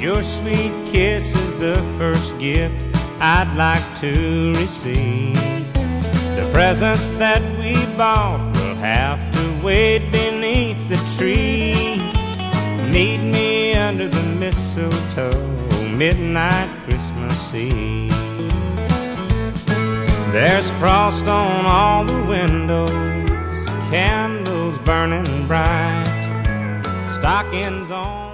Your sweet kiss is the first gift I'd like to receive. The presents that we bought will have to wait beneath the tree. Meet me under the mistletoe, midnight Christmas Eve. There's frost on all the windows, candles burning bright, stockings on